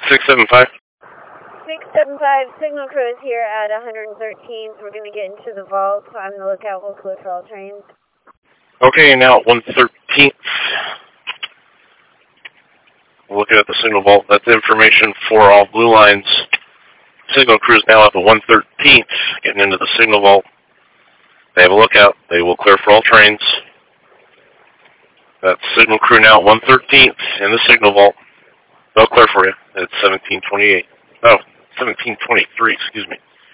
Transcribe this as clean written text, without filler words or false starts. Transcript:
675. 675, signal crew is here at 113th. We're going to get into the vault, so I'm on the lookout. We'll clear for all trains. Okay, now at 113th. Looking at the signal vault. That's information for all blue lines. Signal crew is now at the 113th, getting into the signal vault. They have a lookout. They will clear for all trains. That's signal crew now at 113th in the signal vault. They'll clear for you at 1728. Oh, 1723, excuse me.